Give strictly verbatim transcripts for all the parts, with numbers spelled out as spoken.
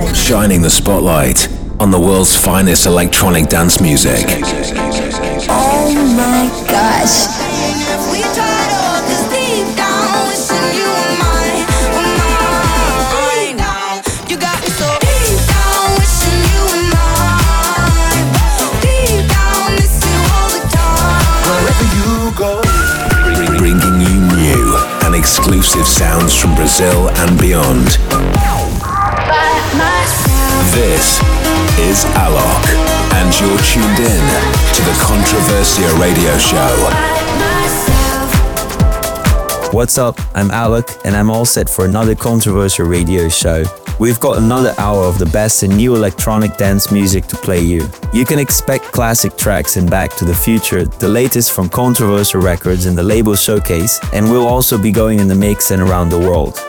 shining the spotlight on the world's finest electronic dance music. Oh my gosh. Bringing you new and exclusive sounds from Brazil and beyond. This is Alok, and you're tuned in to the Controversia Radio Show. What's up? I'm Alok, and I'm all set for another Controversia Radio Show. We've got another hour of the best in new electronic dance music to play you. You can expect classic tracks in Back to the Future, the latest from Controversia Records and the label Showcase, and we'll also be going in the mix and around the world.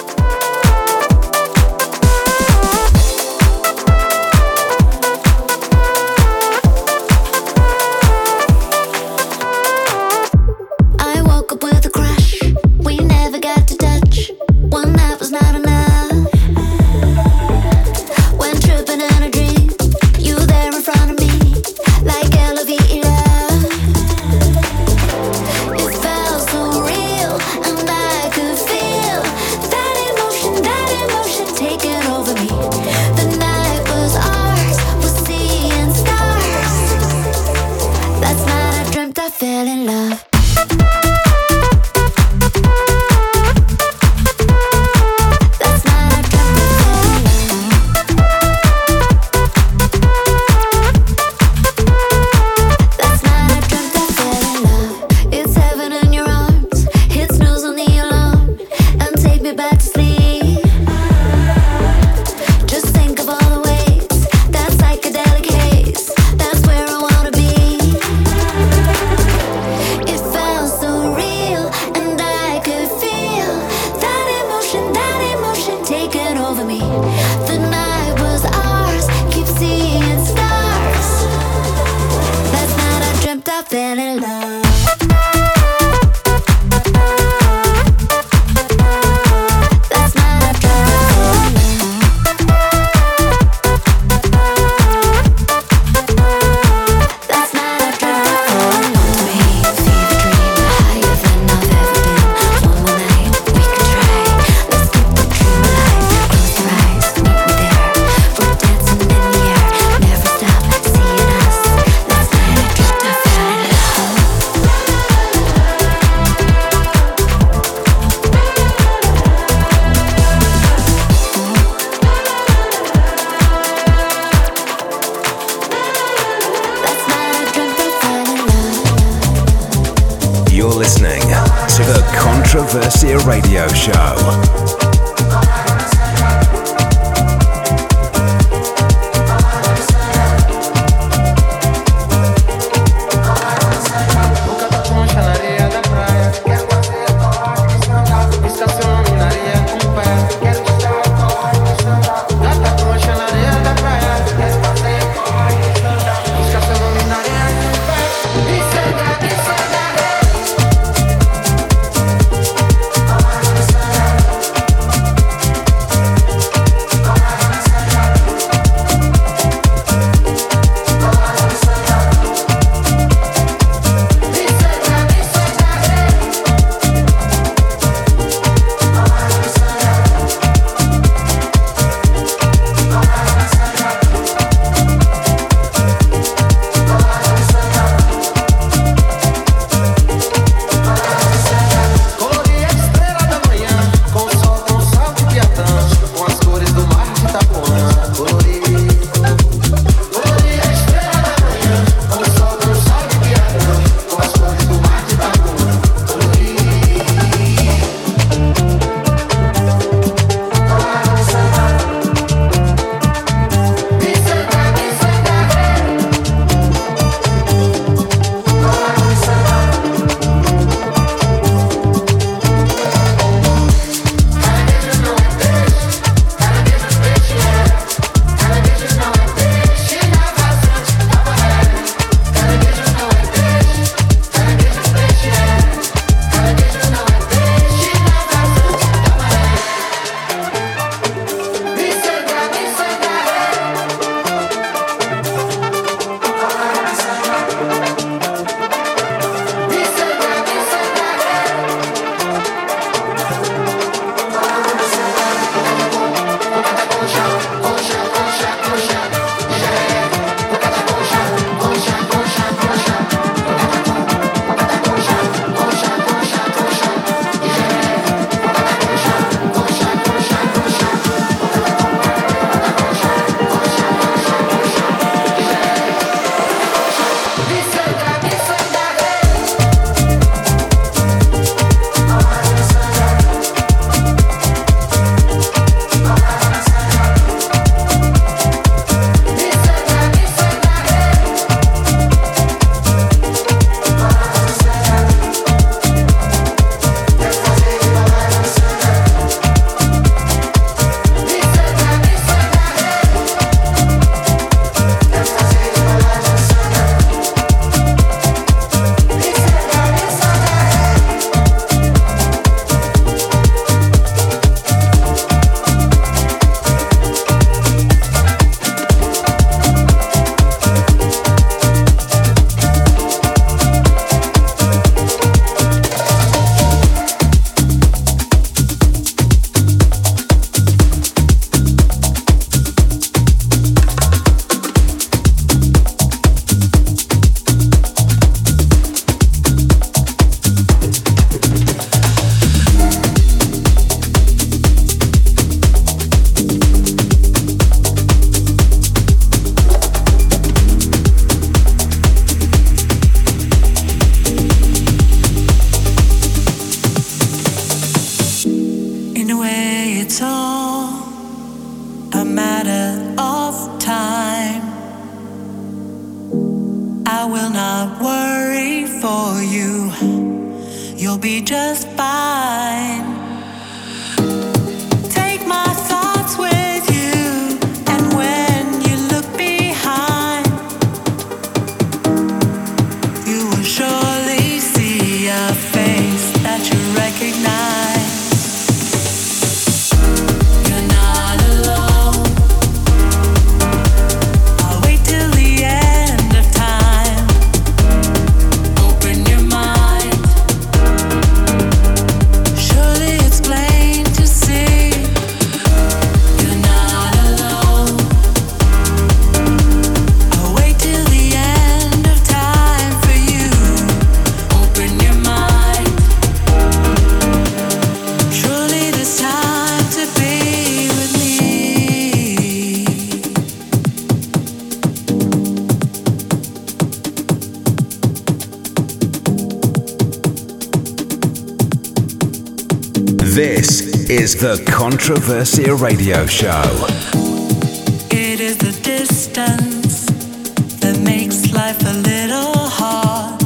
Controversia Radio Show. be just fine. Take my thoughts with you, and when you look behind, you will surely see a face that you recognize. You're not alone. I'll wait till the end of time. Open your mind. Surely it's plain to see. You're not alone. I'll wait till the end of time for you. Open your mind. Surely there's time to be with me. This is the Controversia Radio Show. It is the distance that makes life a little hard.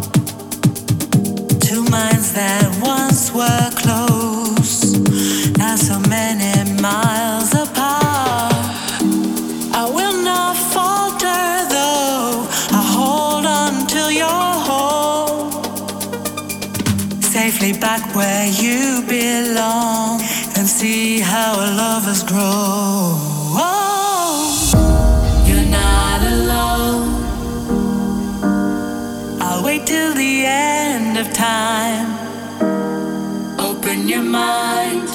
Two minds that once were close, now so many miles apart. I will not falter though, I hold on till you're home, safely back where you belong, and see how our lovers grow. You're not alone. I'll wait till the end of time. Open your mind.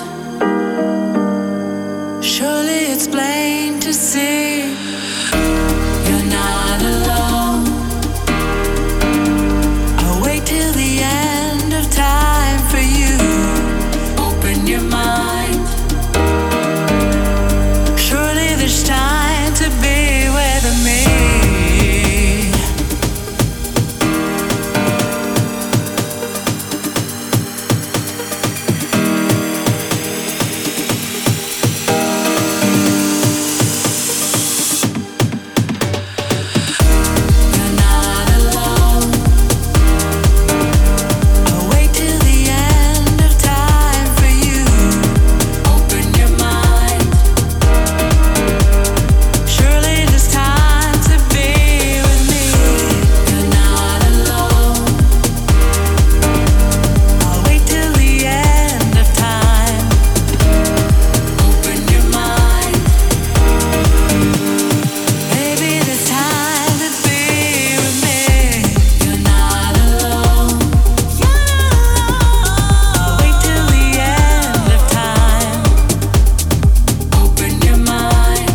Surely it's plain to see. You're not alone. I'll wait till the end of time for you. Open your mind. Surely there's time to be with me. You're not alone. I'll wait till the end of time for you. Open your mind. Surely there's time to be with me. You're not alone. I'll wait till the end of time. Open your mind. Baby, there's time to be with me. You're not alone. I'll wait till the end of time. Open your mind.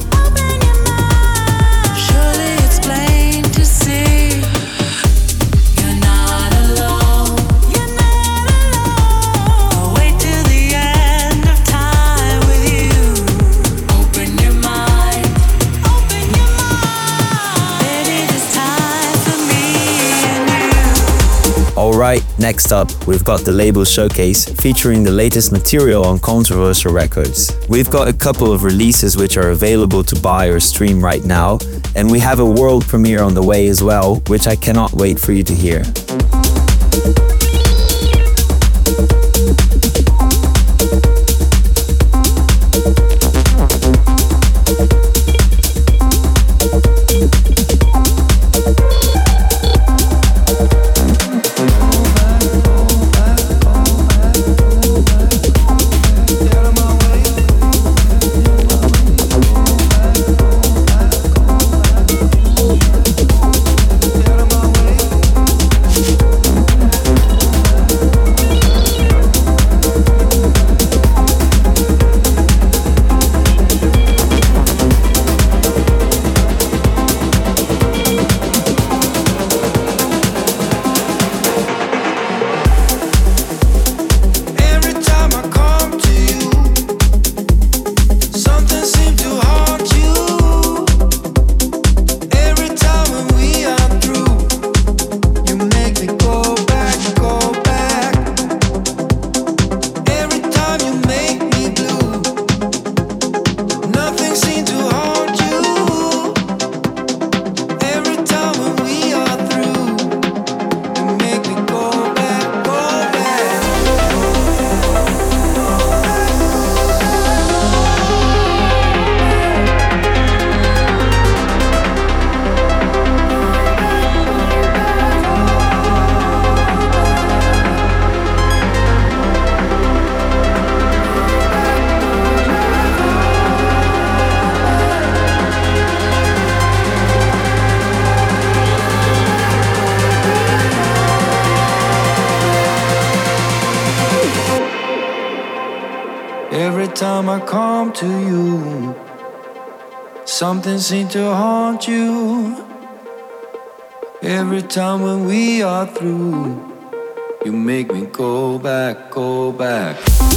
Surely it's plain to see. You're not alone. I'll wait till the end of time with you. Open your mind. Baby, there's time for me and you. Alright, next up, we've got the label showcase featuring the latest material on Controversia Records. We've got a couple of releases which are available to buy or stream right now, and we have a world premiere on the way as well, which I cannot wait for you to hear. Get 'em away. come to you. Something seems to haunt you. Every time when we are through, you make me go back, go back.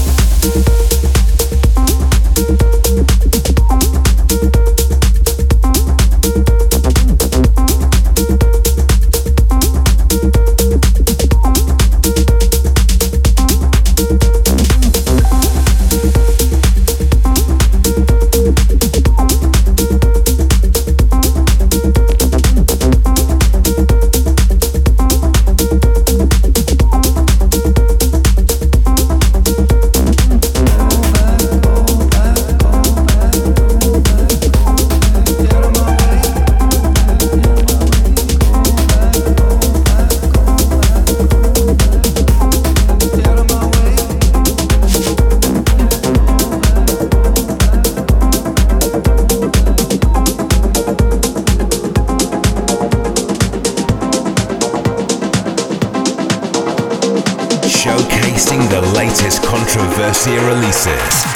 Showcasing the latest Controversia releases.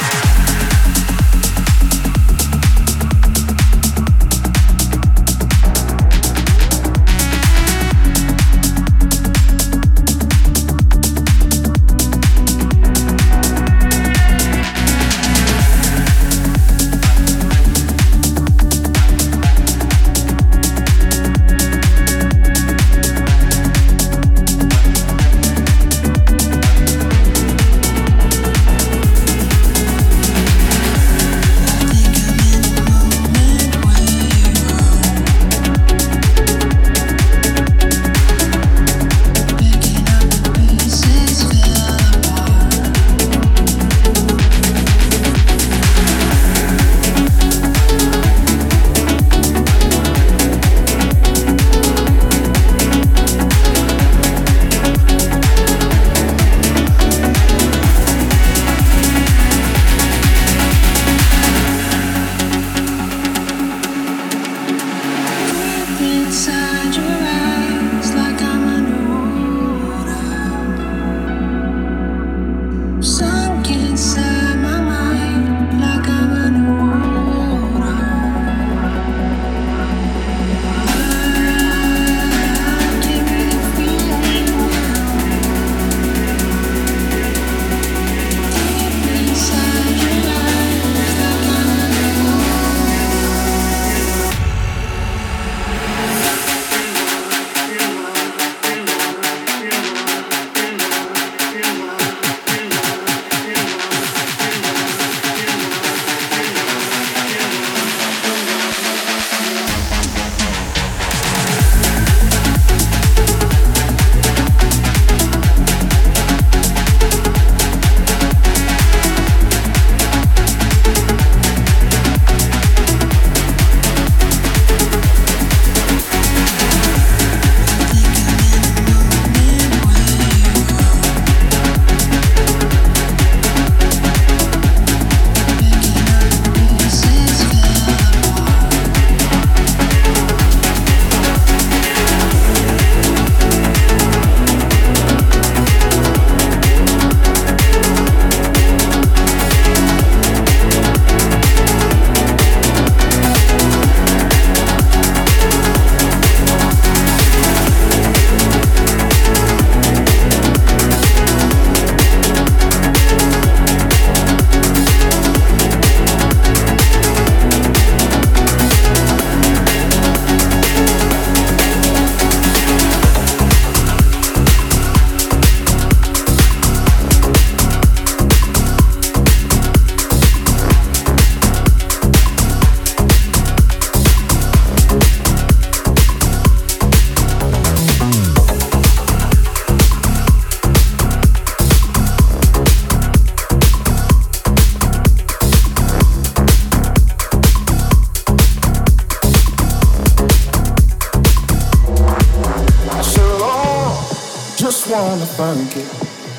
wanna thank you.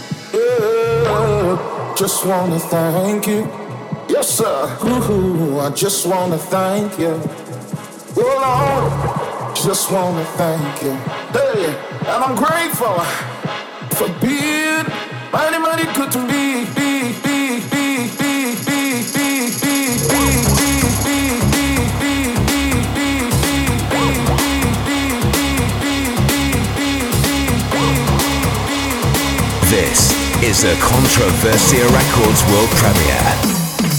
Yeah, just wanna thank you. Yes, sir. Ooh, I just wanna thank you. Oh, Lord, just wanna thank you. Hey, and I'm grateful for being mighty, mighty good to me. Be, be, be, be, be, be. is a Controversia Records world premiere.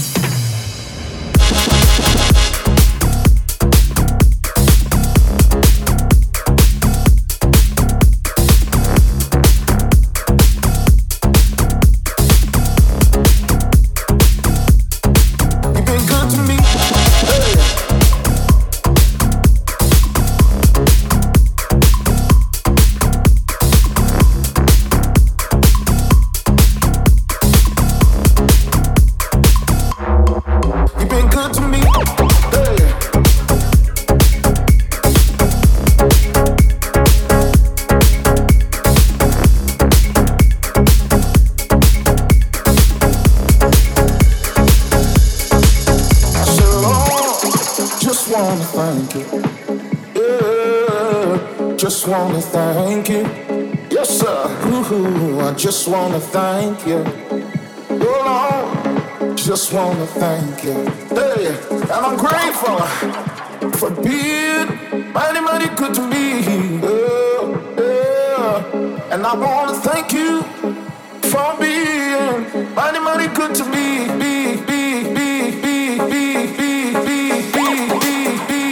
Just wanna thank you, oh Lord, just wanna thank you, hey, and I'm grateful for being mighty, mighty good to me, yeah, yeah. And I wanna thank you for being mighty, mighty good to me, be, be, be, be, be, be, be, be, be.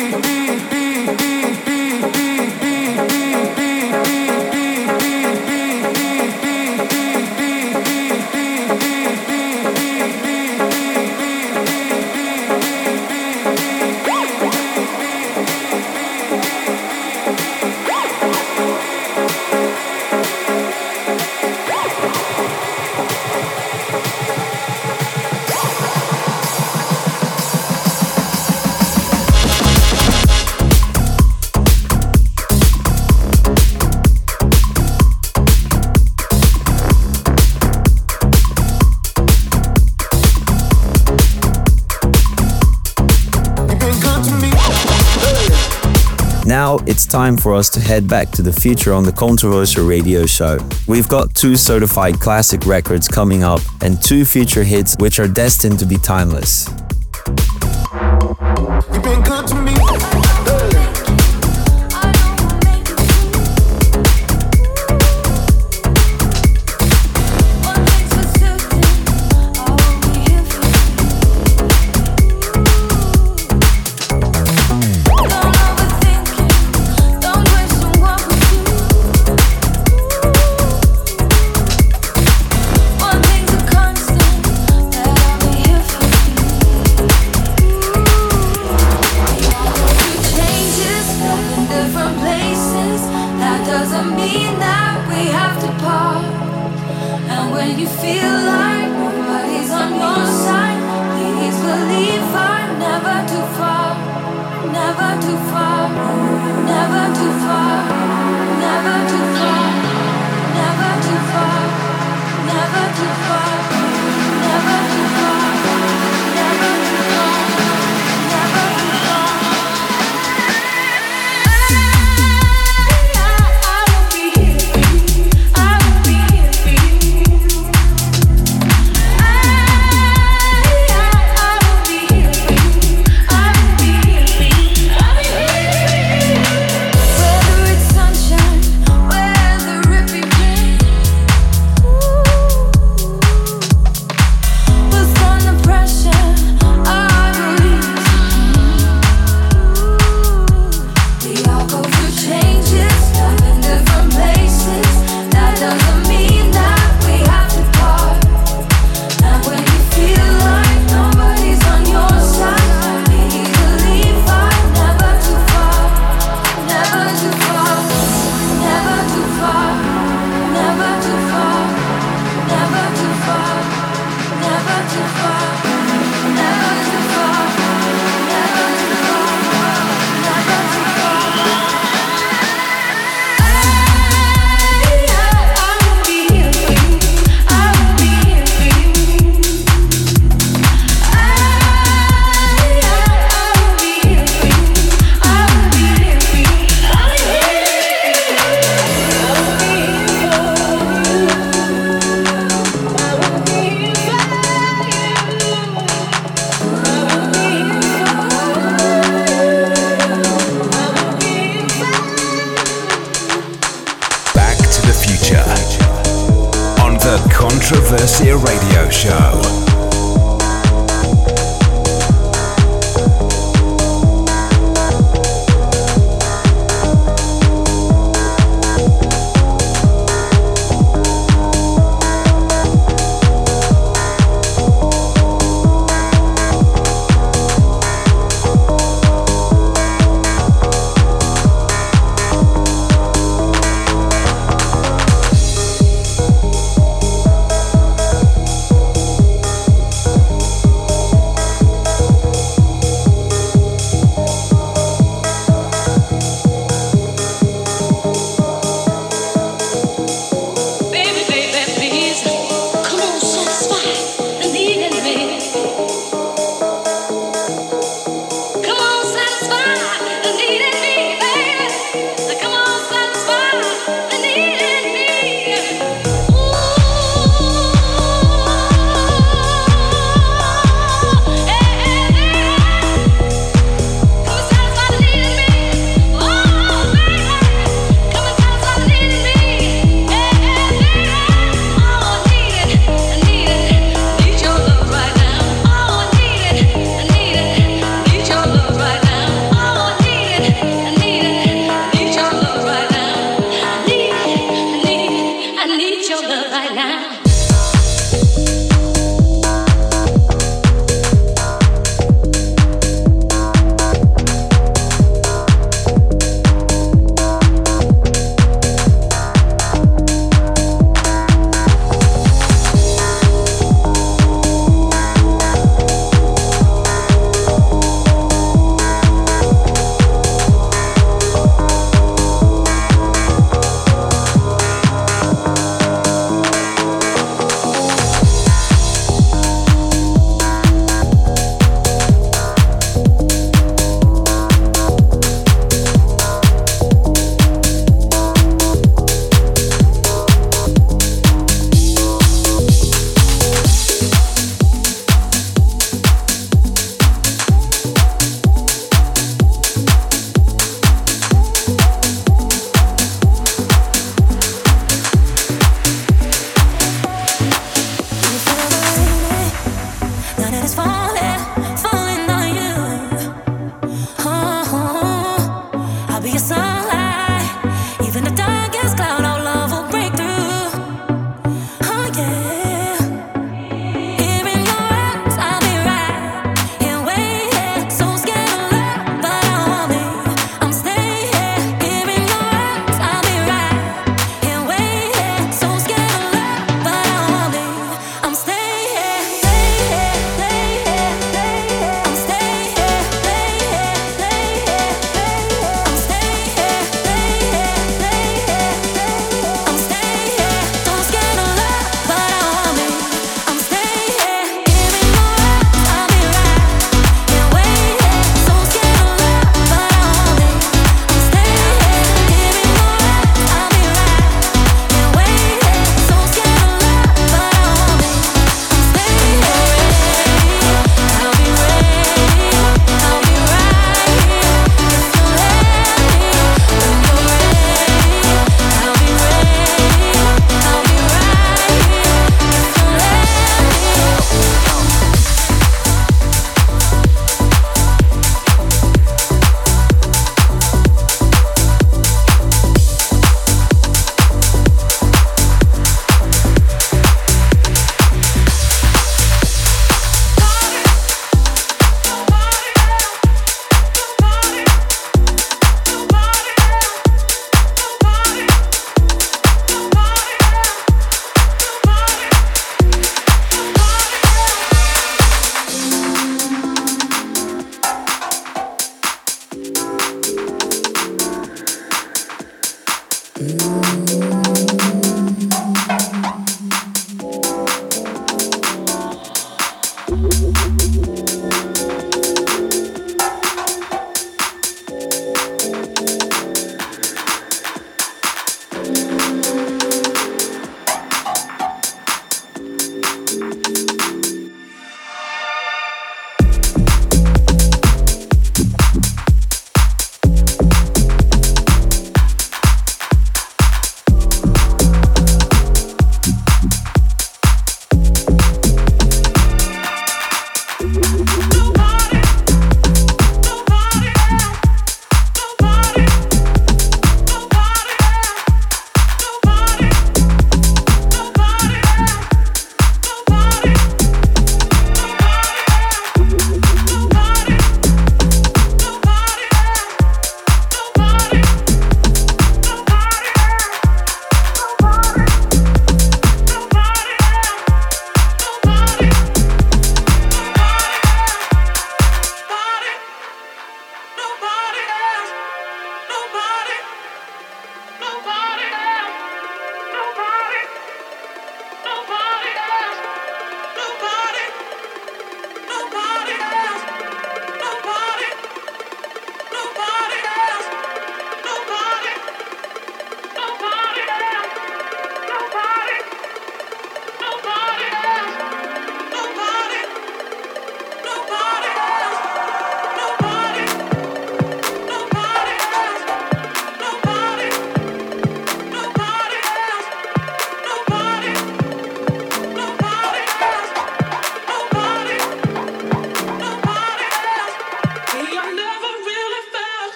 Now it's time for us to head back to the future on the Controversia Radio Show. We've got two certified classic records coming up and two future hits which are destined to be timeless. You've been good to me. Whether it's sunshine, whether Controversia Radio Show.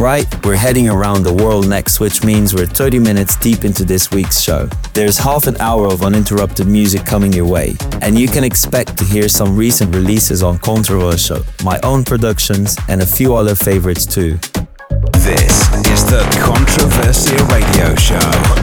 Alright, we're heading around the world next, which means we're thirty minutes deep into this week's show. There's half an hour of uninterrupted music coming your way, and you can expect to hear some recent releases on Controversial, my own productions, and a few other favorites too. This is the Controversia Radio Show.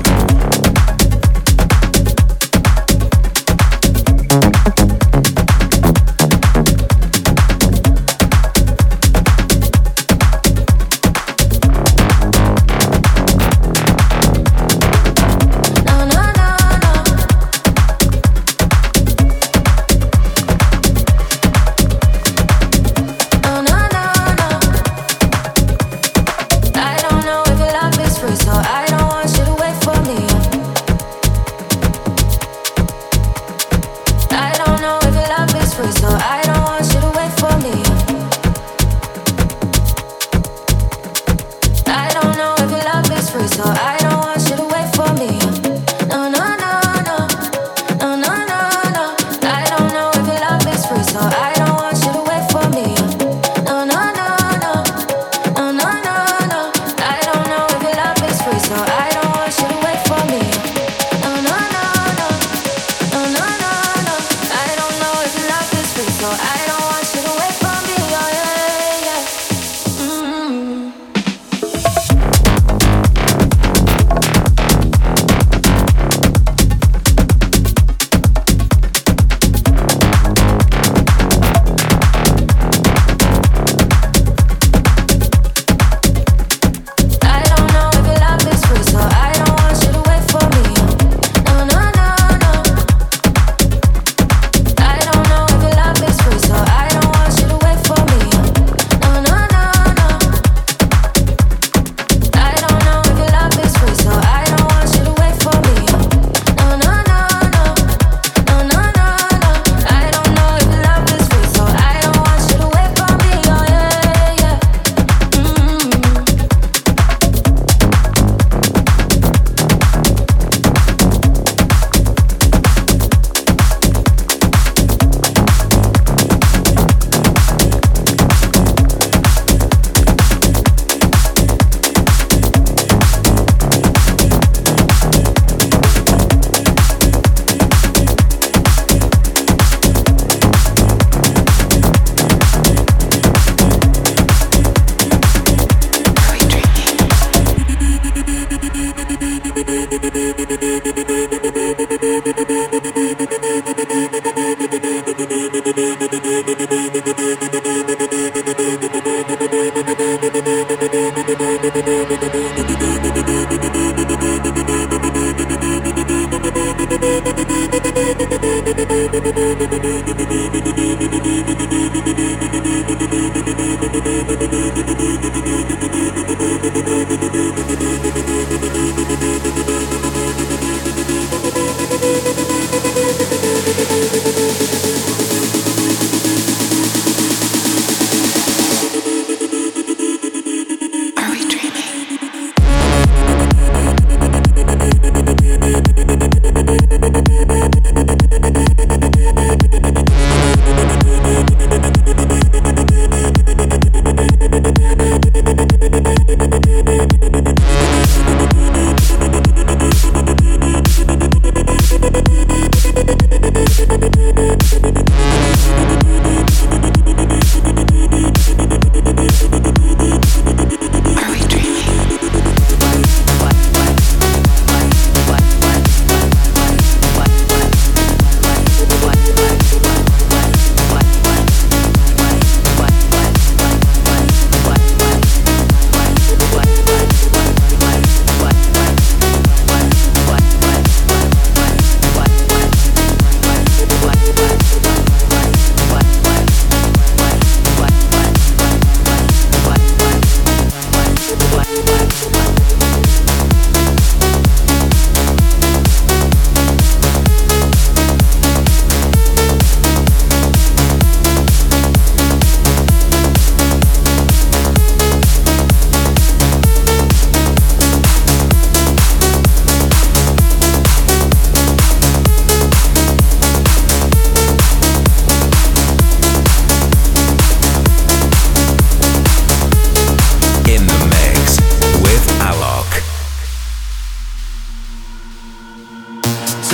We'll be right back.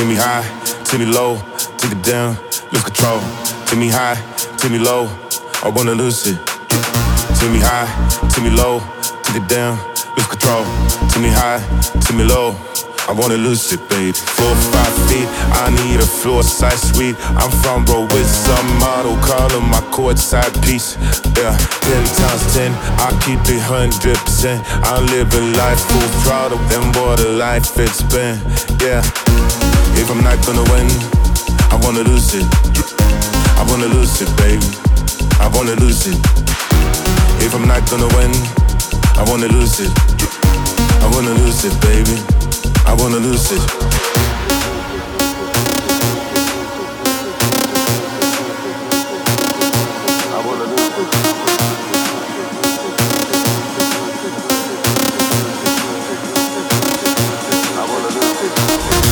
take me high, take me low, take it down, lose control. Take me high, take me low, I wanna lose it. Take me high, take me low, take it down, lose control. Take me high, take me low, I wanna lose it, baby. Four, five feet, I need a floor size suite. I'm front row with some model, calling my courtside piece. Yeah, ten times ten, I keep it hundred percent. I'm living life full throttle, and what a life it's been. Yeah, if I'm not gonna win, I wanna lose it. I wanna lose it, baby. I wanna lose it. If I'm not gonna win, I wanna lose it. I wanna lose it, baby. I wanna lose it. I wanna lose it. I wanna lose it.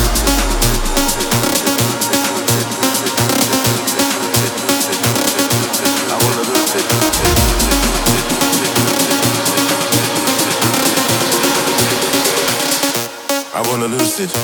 I wanna lose it. I wanna lose it.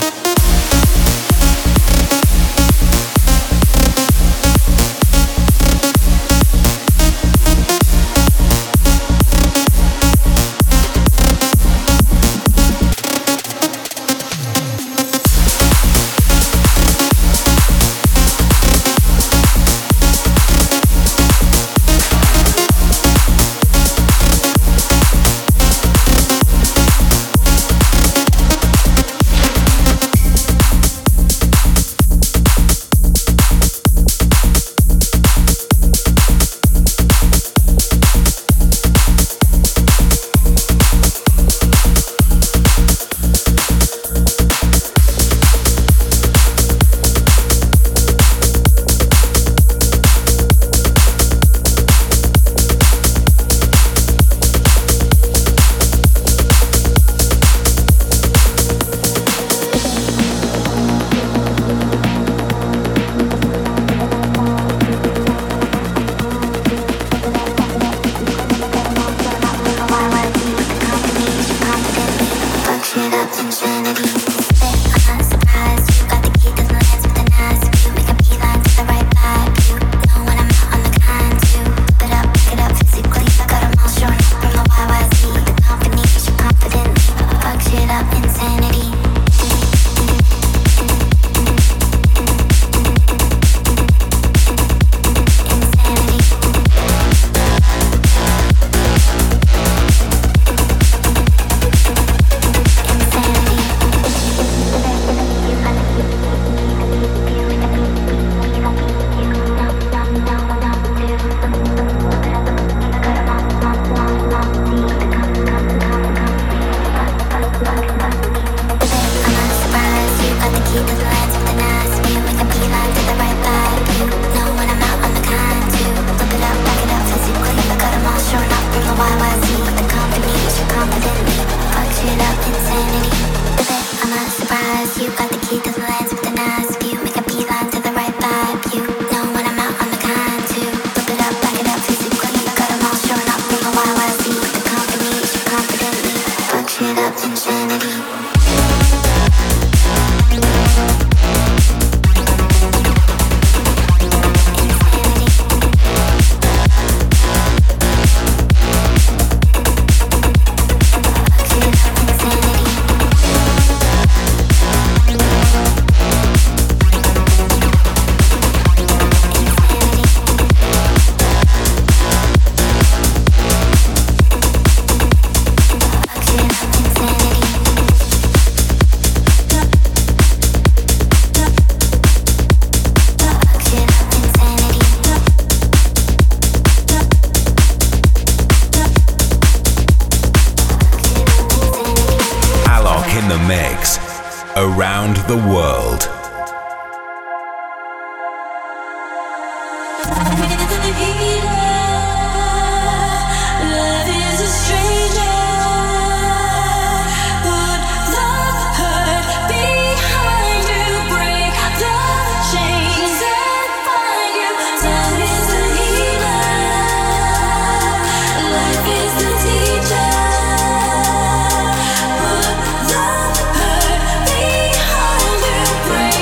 Around the world. Break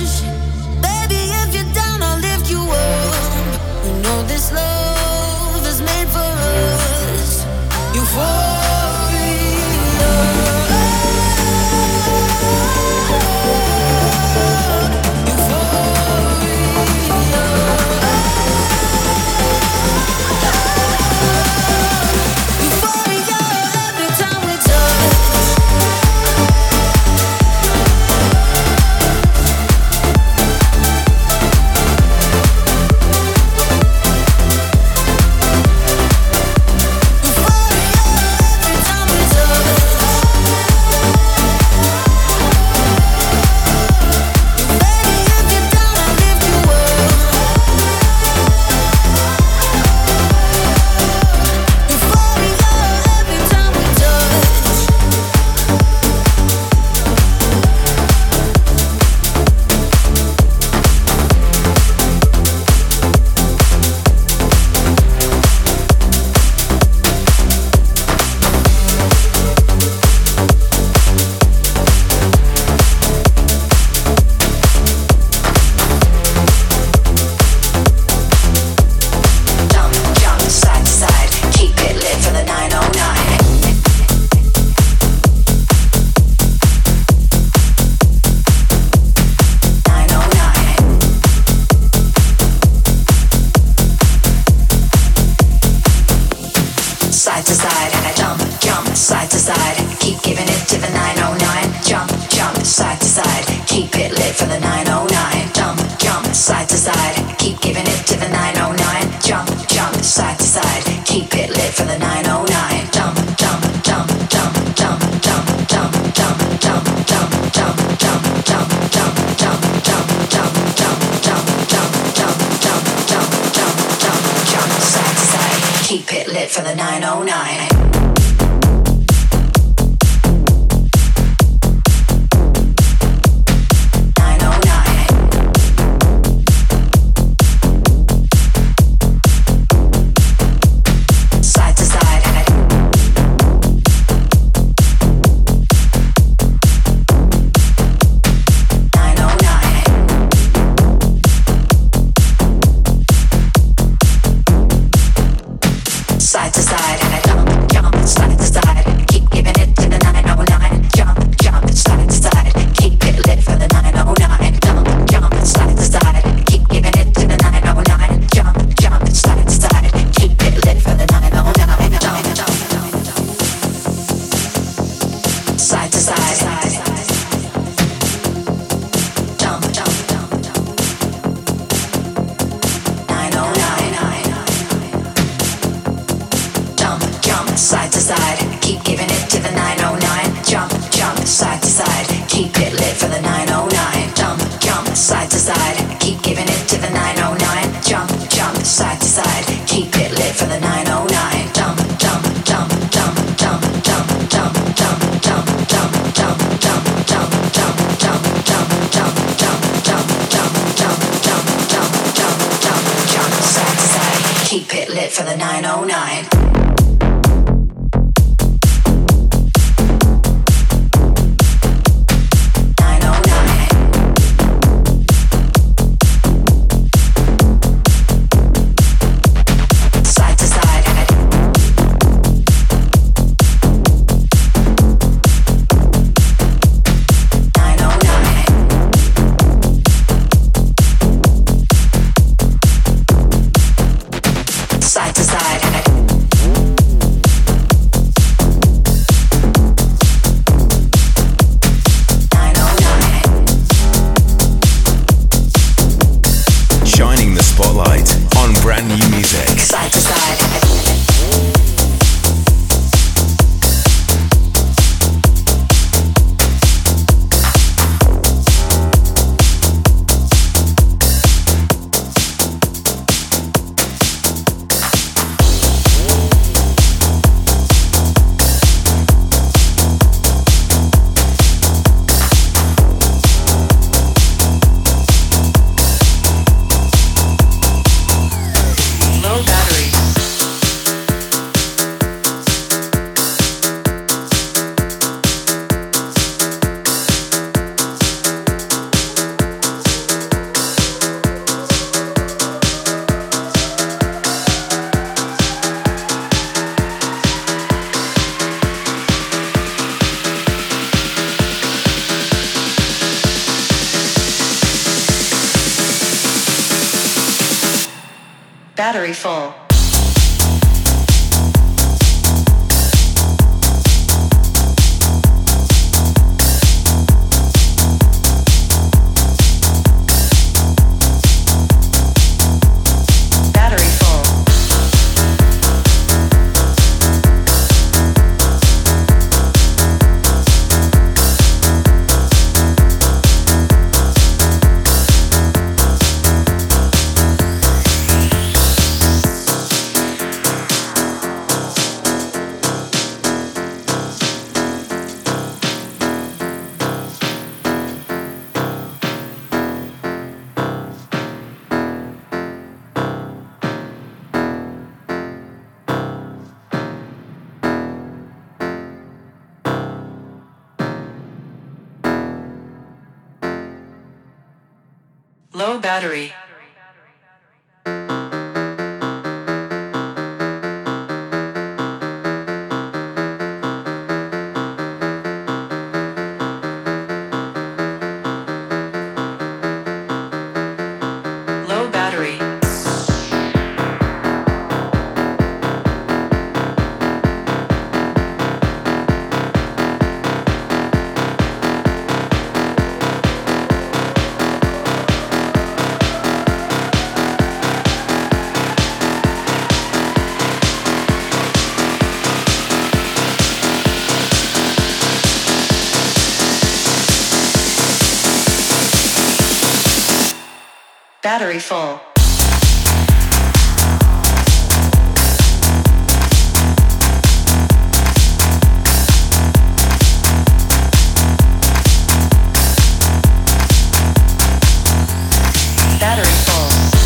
Side to side. Battery full. Low battery. Low battery. Battery full. Battery full.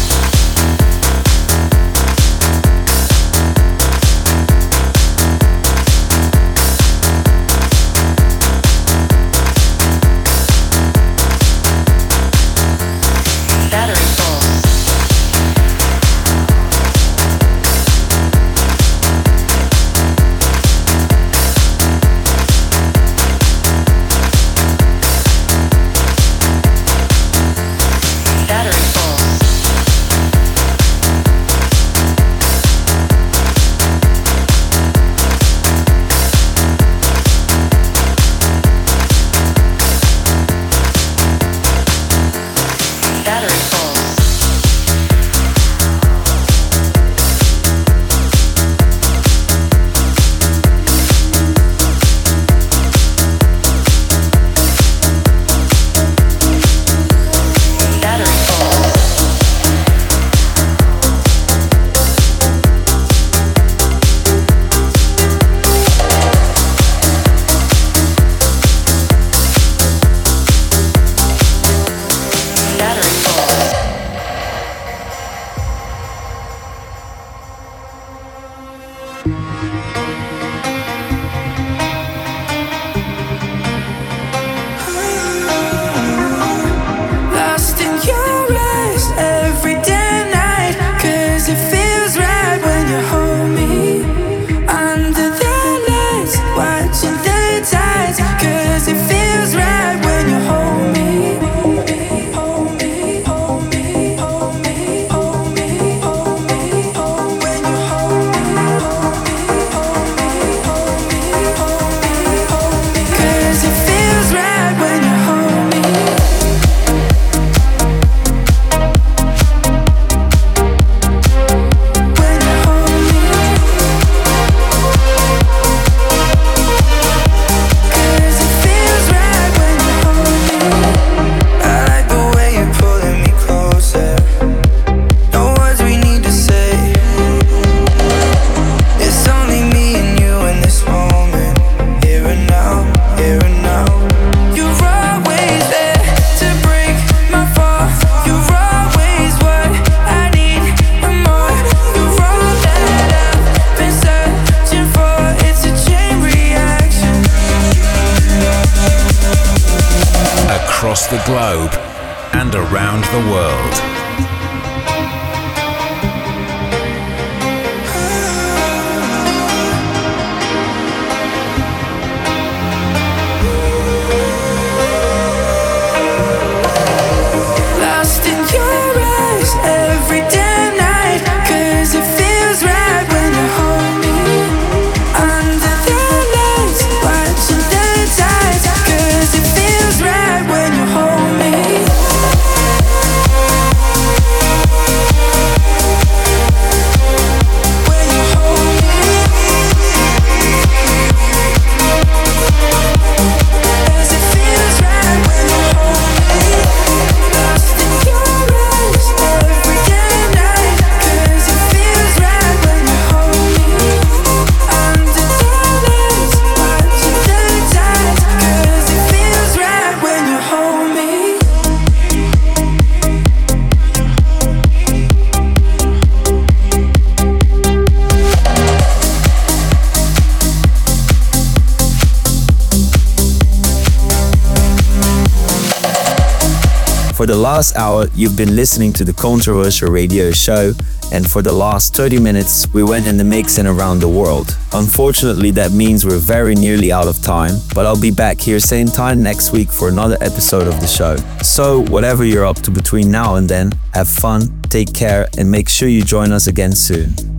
Across the globe and around the world. Lost in your eyes every damn night. For the last hour, you've been listening to the Controversial Radio Show, and for the last thirty minutes, we went in the mix and around the world. Unfortunately, that means we're very nearly out of time, but I'll be back here same time next week for another episode of the show. So, whatever you're up to between now and then, have fun, take care, and make sure you join us again soon.